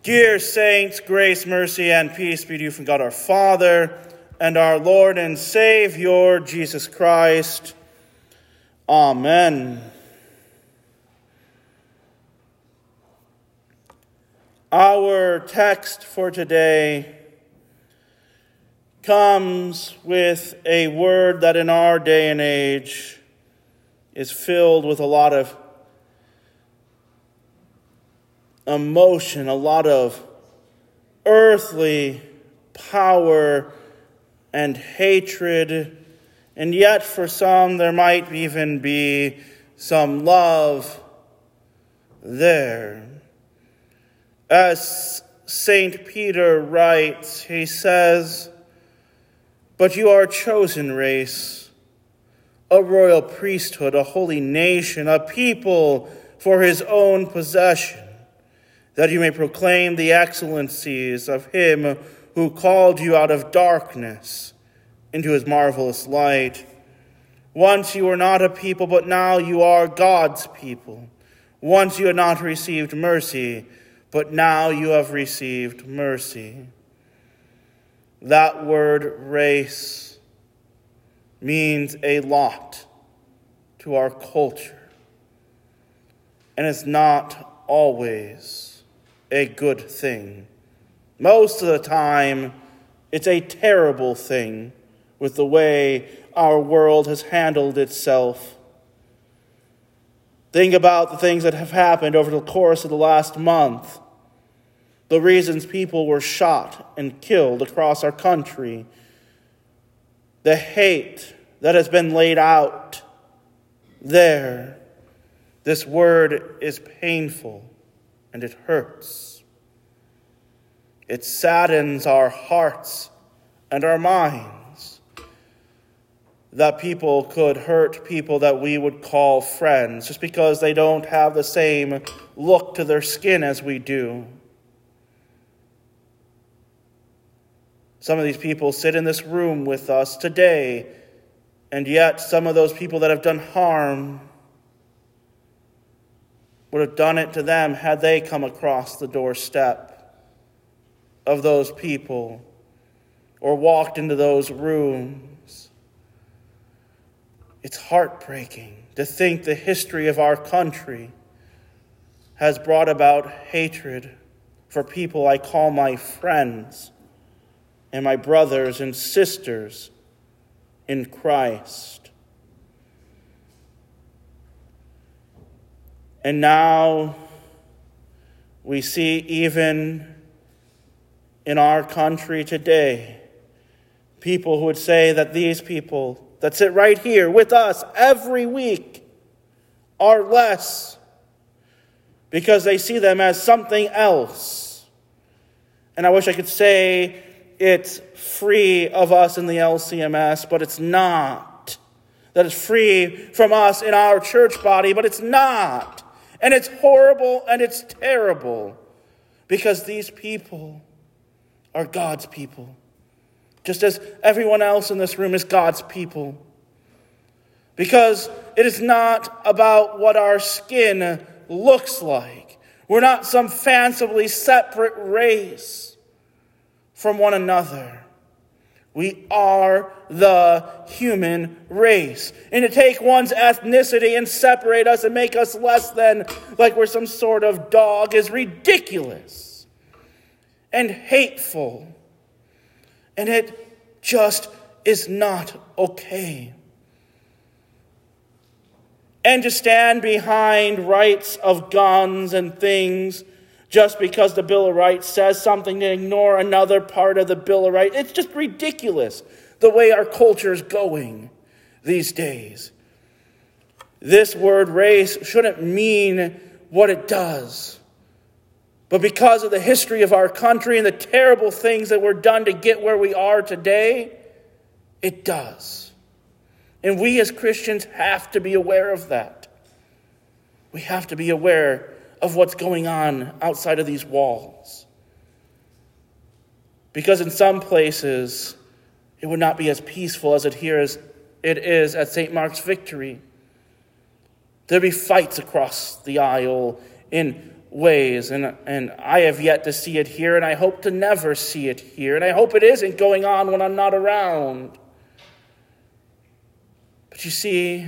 Dear saints, grace, mercy, and peace be to you from God our Father and our Lord and Savior, Jesus Christ. Amen. Our text for today comes with a word that in our day and age is filled with a lot of emotion, a lot of earthly power and hatred, and yet for some there might even be some love there. As St. Peter writes, he says, "But you are a chosen race, a royal priesthood, a holy nation, a people for his own possession, that you may proclaim the excellencies of him who called you out of darkness into his marvelous light. Once you were not a people, but now you are God's people. Once you had not received mercy, but now you have received mercy." That word race means a lot to our culture, and it's not always a good thing. Most of the time, it's a terrible thing with the way our world has handled itself. Think about the things that have happened over the course of the last month. The reasons people were shot and killed across our country. The hate that has been laid out there. This word is painful. And it hurts. It saddens our hearts and our minds that people could hurt people that we would call friends just because they don't have the same look to their skin as we do. Some of these people sit in this room with us today, and yet some of those people that have done harm would have done it to them had they come across the doorstep of those people or walked into those rooms. It's heartbreaking to think the history of our country has brought about hatred for people I call my friends and my brothers and sisters in Christ. And now we see even in our country today, people who would say that these people that sit right here with us every week are less because they see them as something else. And I wish I could say it's free of us in the LCMS, but it's not. That it's free from us in our church body, but it's not. And it's horrible and it's terrible because these people are God's people. Just as everyone else in this room is God's people. Because it is not about what our skin looks like. We're not some fancifully separate race from one another. We are the human race. And to take one's ethnicity and separate us and make us less than, like we're some sort of dog, is ridiculous and hateful. And it just is not okay. And to stand behind rights of guns and things just because the Bill of Rights says something, to ignore another part of the Bill of Rights. It's just ridiculous the way our culture is going these days. This word race shouldn't mean what it does. But because of the history of our country and the terrible things that were done to get where we are today, it does. And we as Christians have to be aware of that. We have to be aware of what's going on outside of these walls. Because in some places, it would not be as peaceful as it is at St. Mark's Victory. There'd be fights across the aisle in ways, and I have yet to see it here, and I hope to never see it here, and I hope it isn't going on when I'm not around. But you see,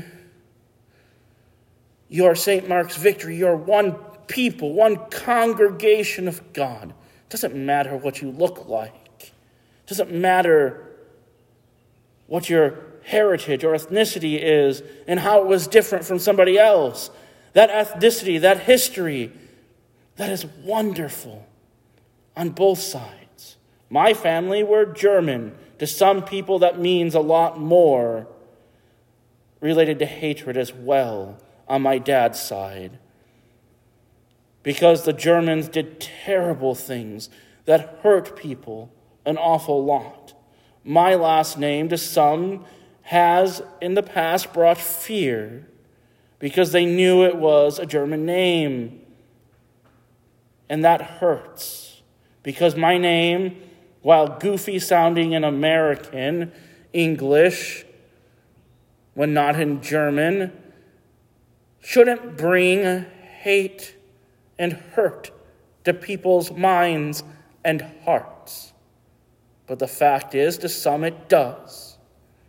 you're St. Mark's Victory. You're one people, one congregation of God. It doesn't matter what you look like. It doesn't matter what your heritage or ethnicity is and how it was different from somebody else. That ethnicity, that history, that is wonderful on both sides. My family were German. To some people, that means a lot more, related to hatred as well on my dad's side. Because the Germans did terrible things that hurt people an awful lot. My last name to some has in the past brought fear because they knew it was a German name. And that hurts because my name, while goofy sounding in American English, when not in German, shouldn't bring hate and hurt to people's minds and hearts. But the fact is, to some it does.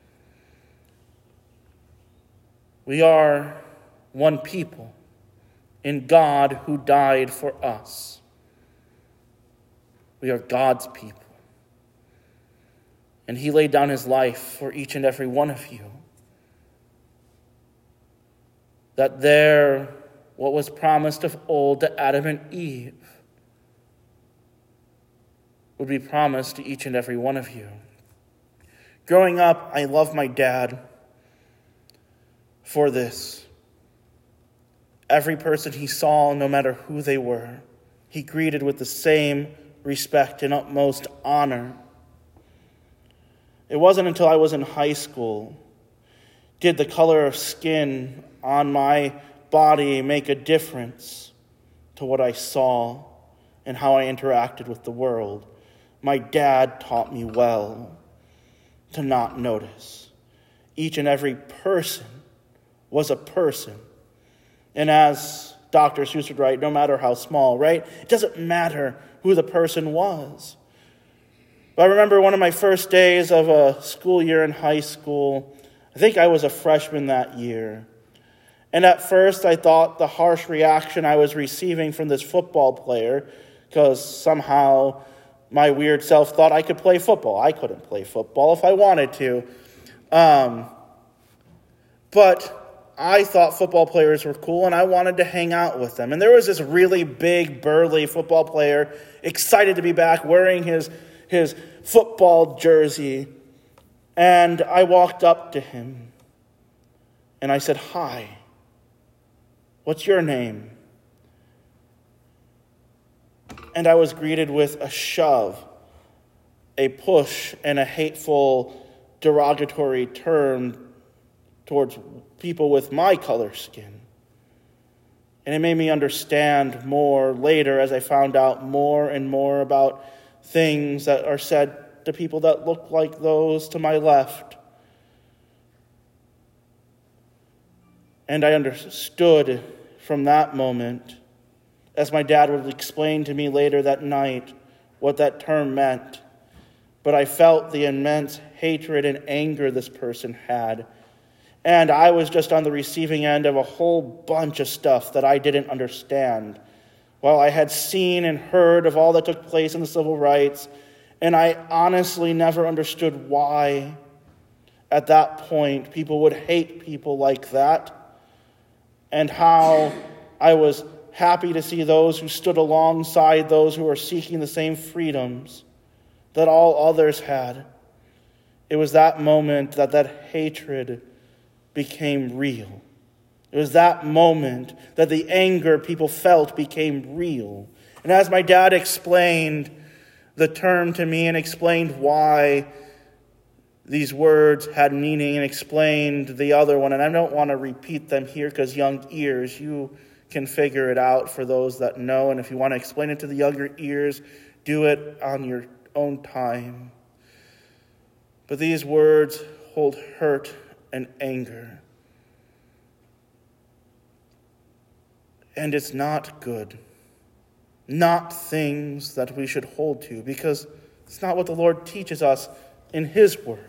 We are one people in God who died for us. We are God's people. And he laid down his life for each and every one of you. That there, what was promised of old to Adam and Eve, would be promised to each and every one of you. Growing up, I loved my dad for this. Every person he saw, no matter who they were, he greeted with the same respect and utmost honor. It wasn't until I was in high school did the color of skin on my body make a difference to what I saw and how I interacted with the world. My dad taught me well to not notice. Each and every person was a person. And as Dr. Seuss would write, no matter how small, right? It doesn't matter who the person was. But I remember one of my first days of a school year in high school. I think I was a freshman that year. And at first I thought the harsh reaction I was receiving from this football player, because somehow my weird self thought I could play football. I couldn't play football if I wanted to. But I thought football players were cool, and I wanted to hang out with them. And there was this really big, burly football player, excited to be back, wearing his football jersey. And I walked up to him, and I said, "Hi, what's your name?" And I was greeted with a shove, a push, and a hateful, derogatory term towards people with my color skin. And it made me understand more later as I found out more and more about things that are said to people that look like those to my left. And I understood from that moment, as my dad would explain to me later that night, what that term meant. But I felt the immense hatred and anger this person had. And I was just on the receiving end of a whole bunch of stuff that I didn't understand. While I had seen and heard of all that took place in the civil rights, and I honestly never understood why, at that point, people would hate people like that, and how I was happy to see those who stood alongside those who were seeking the same freedoms that all others had. It was that moment that hatred became real. It was that moment that the anger people felt became real. And as my dad explained the term to me and explained why these words had meaning and explained the other one, and I don't want to repeat them here because young ears, you can figure it out for those that know. And if you want to explain it to the younger ears, do it on your own time. But these words hold hurt and anger. And it's not good. not things that we should hold to, because it's not what the Lord teaches us in his word.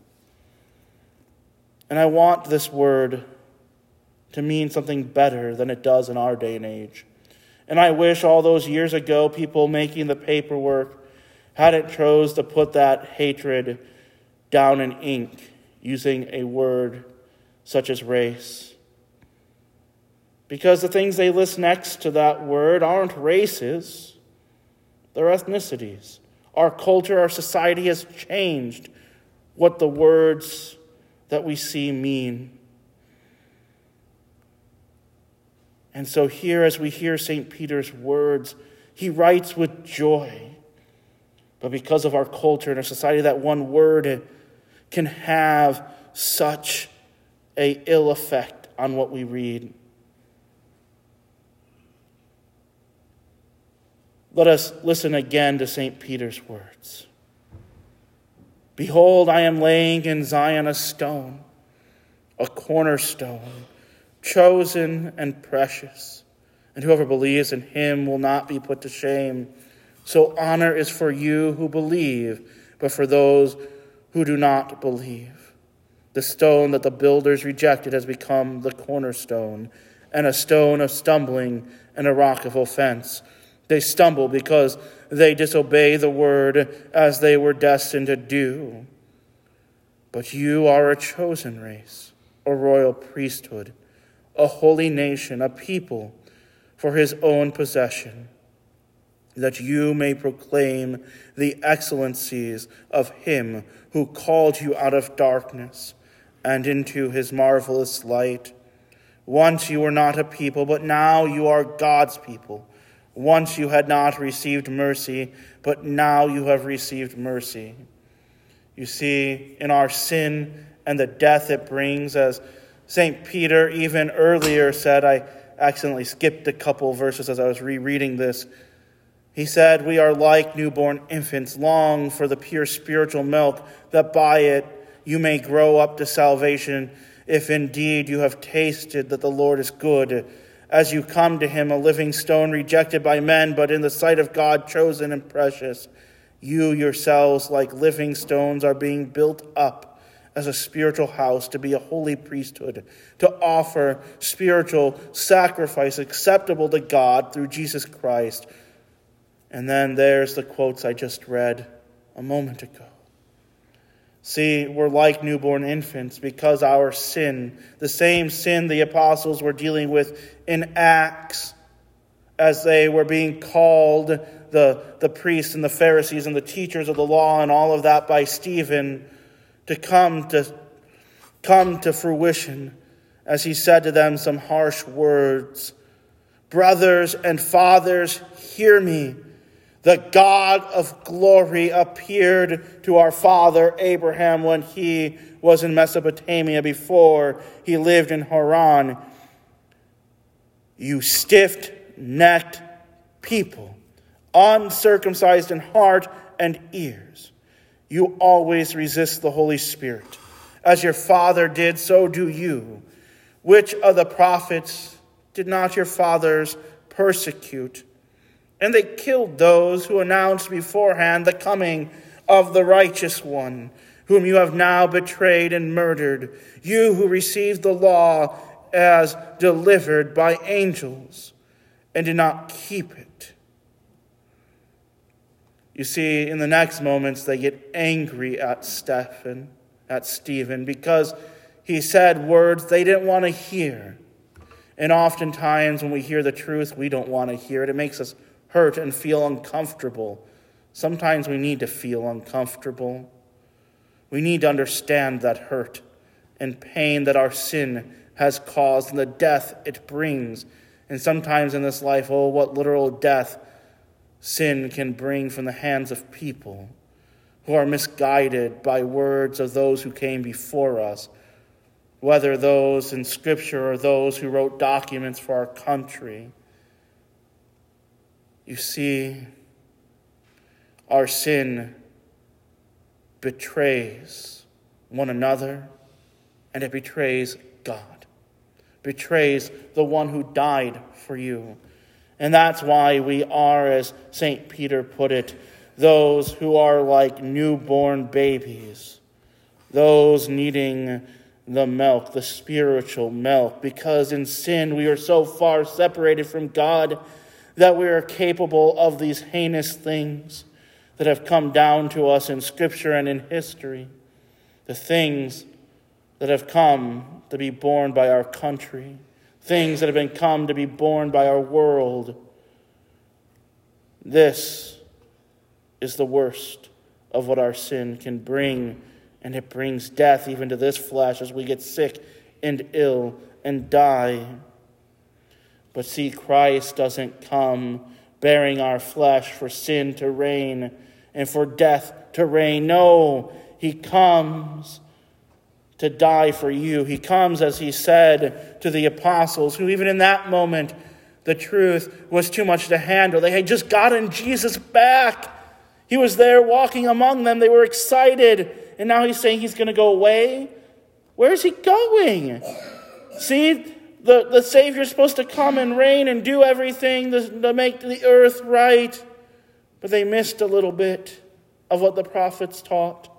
And I want this word to mean something better than it does in our day and age. And I wish all those years ago, people making the paperwork hadn't chose to put that hatred down in ink using a word such as race. Because the things they list next to that word aren't races, they're ethnicities. Our culture, our society has changed what the words that we see mean. And so here, as we hear St. Peter's words, he writes with joy. But because of our culture and our society, that one word can have such an ill effect on what we read. Let us listen again to St. Peter's words. Behold, I am laying in Zion a stone, a cornerstone, chosen and precious, and whoever believes in him will not be put to shame. So honor is for you who believe, but for those who do not believe. The stone that the builders rejected has become the cornerstone, and a stone of stumbling and a rock of offense. They stumble because they disobey the word as they were destined to do. But you are a chosen race, a royal priesthood, a holy nation, a people for his own possession, that you may proclaim the excellencies of him who called you out of darkness and into his marvelous light. Once you were not a people, but now you are God's people. Once you had not received mercy, but now you have received mercy. You see, in our sin and the death it brings, as St. Peter even earlier said, I accidentally skipped a couple verses as I was rereading this. He said, we are like newborn infants, long for the pure spiritual milk, that by it you may grow up to salvation, if indeed you have tasted that the Lord is good. As you come to him, a living stone rejected by men, but in the sight of God chosen and precious, you yourselves, like living stones, are being built up as a spiritual house to be a holy priesthood, to offer spiritual sacrifice acceptable to God through Jesus Christ. And then there's the quotes I just read a moment ago. See, we're like newborn infants because our sin, the same sin the apostles were dealing with in Acts, as they were being called, the priests and the Pharisees and the teachers of the law and all of that by Stephen, to come to fruition, as he said to them some harsh words. Brothers and fathers, hear me. The God of glory appeared to our father Abraham when he was in Mesopotamia before he lived in Haran. You stiff-necked people, uncircumcised in heart and ears, you always resist the Holy Spirit. As your father did, so do you. Which of the prophets did not your fathers persecute? And they killed those who announced beforehand the coming of the righteous one, whom you have now betrayed and murdered, you who received the law as delivered by angels and did not keep it. You see, in the next moments, they get angry at Stephen, because he said words they didn't want to hear. And oftentimes when we hear the truth, we don't want to hear it. It makes us hurt and feel uncomfortable. Sometimes we need to feel uncomfortable. We need to understand that hurt and pain that our sin has caused and the death it brings. And sometimes in this life, oh, what literal death sin can bring from the hands of people who are misguided by words of those who came before us, whether those in Scripture or those who wrote documents for our country. You see, our sin betrays one another, and it betrays God. Betrays the one who died for you. And that's why we are, as St. Peter put it, those who are like newborn babies, those needing the milk, the spiritual milk, because in sin we are so far separated from God that we are capable of these heinous things that have come down to us in Scripture and in history, the things that have come to be borne by our country, things that have come to be borne by our world. This is the worst of what our sin can bring, and it brings death even to this flesh as we get sick and ill and die. But see, Christ doesn't come bearing our flesh for sin to reign and for death to reign. No, he comes to die for you. He comes, as he said to the apostles, who even in that moment, the truth was too much to handle. They had just gotten Jesus back. He was there walking among them. They were excited. And now he's saying he's going to go away. Where is he going? See, the Savior is supposed to come and reign and do everything to make the earth right. But they missed a little bit of what the prophets taught.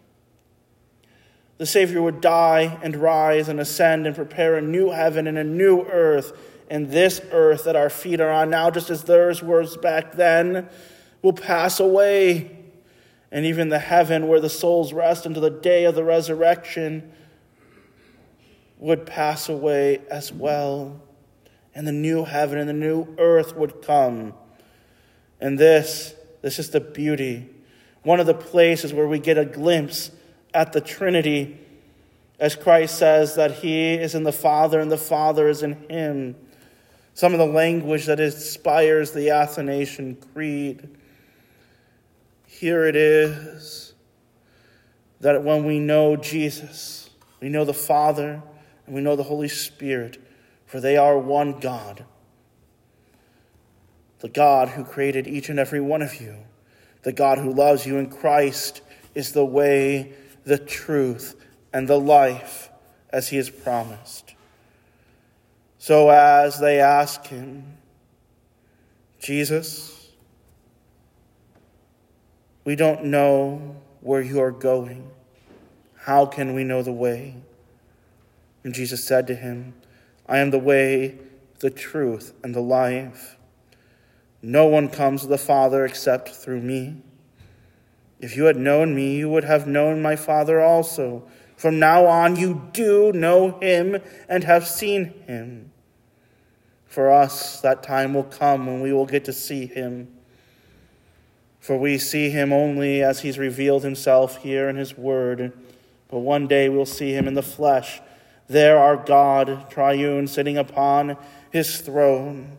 The Savior would die and rise and ascend and prepare a new heaven and a new earth. And this earth that our feet are on now, just as theirs was back then, will pass away. And even the heaven where the souls rest until the day of the resurrection would pass away as well. And the new heaven and the new earth would come. And this is the beauty. One of the places where we get a glimpse at the Trinity, as Christ says that he is in the Father and the Father is in him. Some of the language that inspires the Athanasian Creed. Here it is that when we know Jesus, we know the Father and we know the Holy Spirit, for they are one God. The God who created each and every one of you. The God who loves you in Christ is the way, the truth, and the life as he has promised. So as they ask him, Jesus, we don't know where you are going. How can we know the way? And Jesus said to him, I am the way, the truth, and the life. No one comes to the Father except through me. If you had known me, you would have known my Father also. From now on, you do know him and have seen him. For us, that time will come when we will get to see him. For we see him only as he's revealed himself here in his word. But one day we'll see him in the flesh. There our God, triune, sitting upon his throne.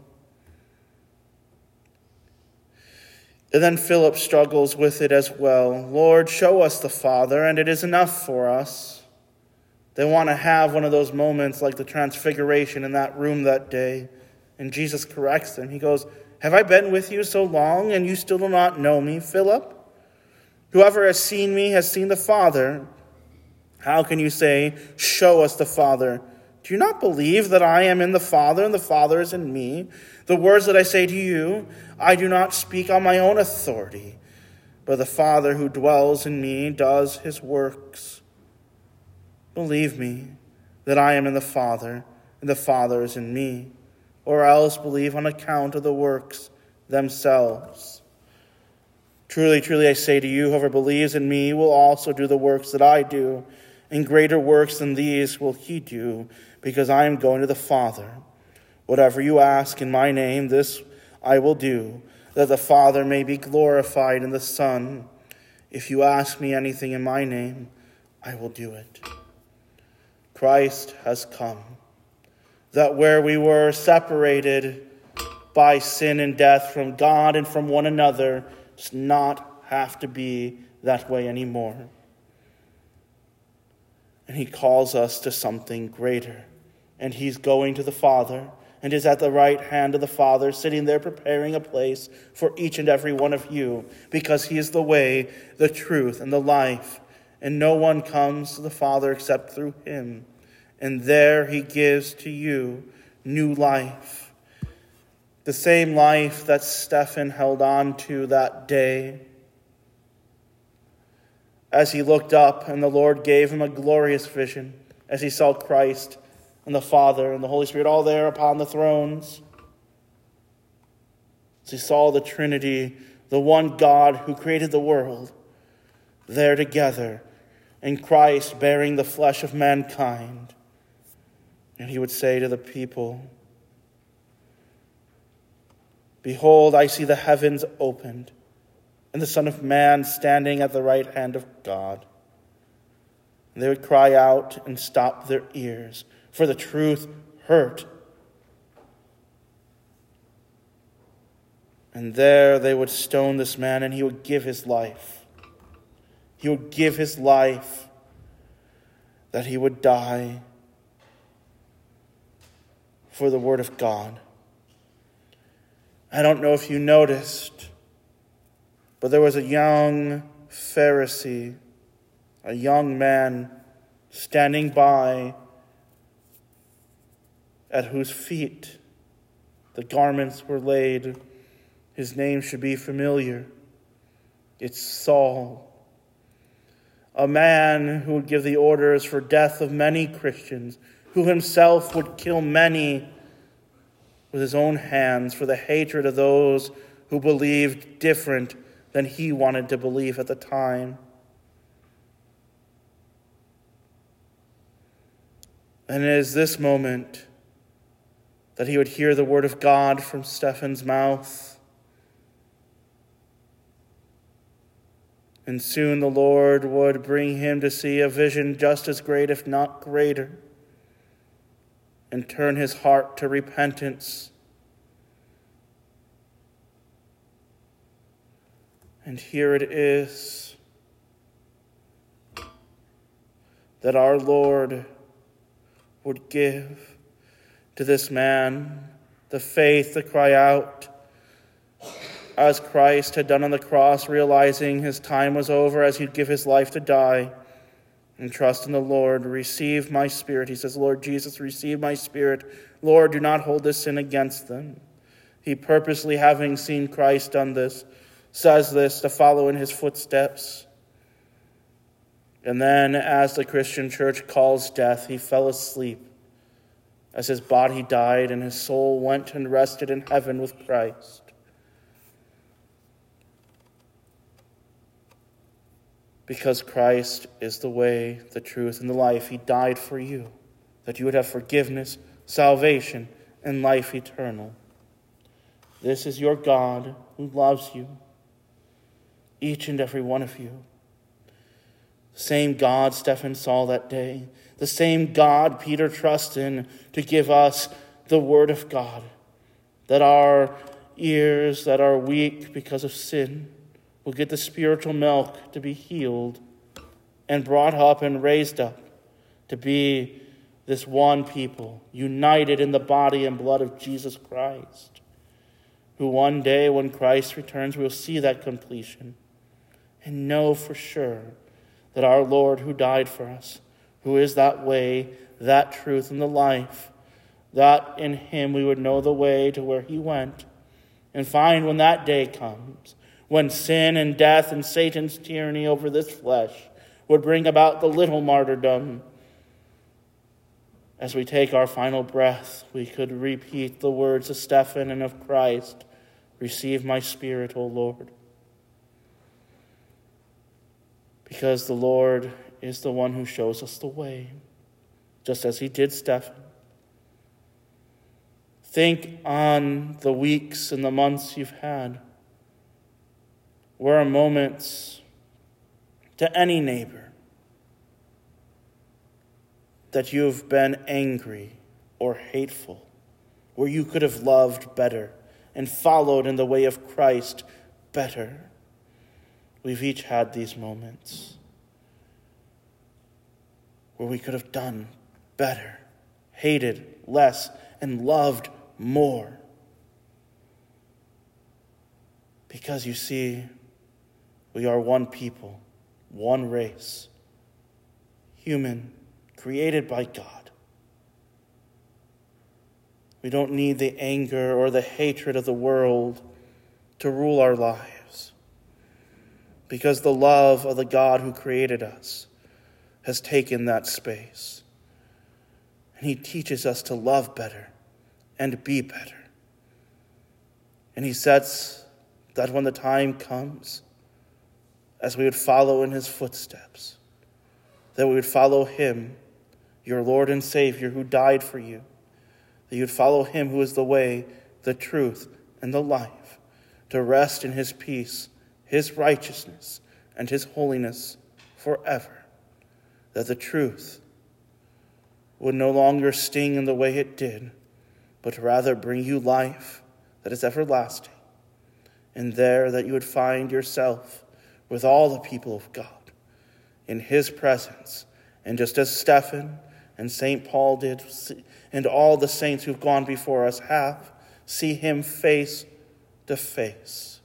And then Philip struggles with it as well. Lord, show us the Father, and it is enough for us. They want to have one of those moments like the transfiguration in that room that day. And Jesus corrects them. He goes, have I been with you so long, and you still do not know me, Philip? Whoever has seen me has seen the Father. How can you say, show us the Father? Do you not believe that I am in the Father, and the Father is in me? The words that I say to you, I do not speak on my own authority, but the Father who dwells in me does his works. Believe me that I am in the Father, and the Father is in me, or else believe on account of the works themselves. Truly, truly, I say to you, whoever believes in me will also do the works that I do, and greater works than these will he do, because I am going to the Father. Whatever you ask in my name, this I will do, that the Father may be glorified in the Son. If you ask me anything in my name, I will do it. Christ has come, that where we were separated by sin and death from God and from one another, does not have to be that way anymore. And he calls us to something greater. And he's going to the Father and is at the right hand of the Father, sitting there preparing a place for each and every one of you, because he is the way, the truth, and the life. And no one comes to the Father except through him. And there he gives to you new life. the same life that Stephen held on to that day. As he looked up, and the Lord gave him a glorious vision as he saw Christ and the Father and the Holy Spirit all there upon the thrones. As he saw the Trinity, the one God who created the world, there together, and Christ bearing the flesh of mankind. And he would say to the people, "Behold, I see the heavens opened, and the Son of Man standing at the right hand of God." And they would cry out and stop their ears, for the truth hurt. And there they would stone this man, and he would give his life. He would give his life that he would die for the word of God. I don't know if you noticed, but there was a young Pharisee, a young man standing by, at whose feet the garments were laid. His name should be familiar. It's Saul, a man who would give the orders for death of many Christians, who himself would kill many with his own hands for the hatred of those who believed different than he wanted to believe at the time. And it is this moment that he would hear the word of God from Stephen's mouth. And soon the Lord would bring him to see a vision just as great, if not greater, and turn his heart to repentance. And here it is that our Lord would give to this man the faith to cry out, as Christ had done on the cross, realizing his time was over, as he'd give his life to die, and trust in the Lord. "Receive my spirit," he says. "Lord Jesus, receive my spirit. Lord, do not hold this sin against them." He purposely, having seen Christ done this, says this to follow in his footsteps. And then, as the Christian church calls death, he fell asleep as his body died and his soul went and rested in heaven with Christ. Because Christ is the way, the truth, and the life. He died for you, that you would have forgiveness, salvation, and life eternal. This is your God who loves you, each and every one of you. The same God Stephen saw that day, the same God Peter trusts in to give us the word of God, that our ears that are weak because of sin will get the spiritual milk to be healed and brought up and raised up to be this one people, united in the body and blood of Jesus Christ, who one day when Christ returns, we'll see that completion and know for sure that our Lord who died for us, who is that way, that truth, and the life, that in him we would know the way to where he went, and find when that day comes, when sin and death and Satan's tyranny over this flesh would bring about the little martyrdom. As we take our final breath, we could repeat the words of Stephen and of Christ, "Receive my spirit, O Lord." Because the Lord is the one who shows us the way, just as he did Stephen. Think on the weeks and the months you've had. Where are moments to any neighbor that you've been angry or hateful, where you could have loved better and followed in the way of Christ better? We've each had these moments where we could have done better, hated less, and loved more. Because you see, we are one people, one race, human, created by God. We don't need the anger or the hatred of the world to rule our lives, because the love of the God who created us has taken that space. And he teaches us to love better and be better. And he says that when the time comes, as we would follow in his footsteps, that we would follow him, your Lord and Savior, who died for you, that you would follow him who is the way, the truth, and the life, to rest in his peace, his righteousness, and his holiness forever. That the truth would no longer sting in the way it did, but rather bring you life that is everlasting. And there that you would find yourself with all the people of God in his presence. And just as Stephen and St. Paul did, and all the saints who've gone before us have, see him face to face.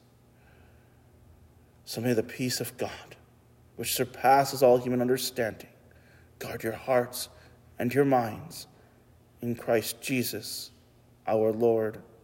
So may the peace of God, which surpasses all human understanding, guard your hearts and your minds in Christ Jesus, our Lord.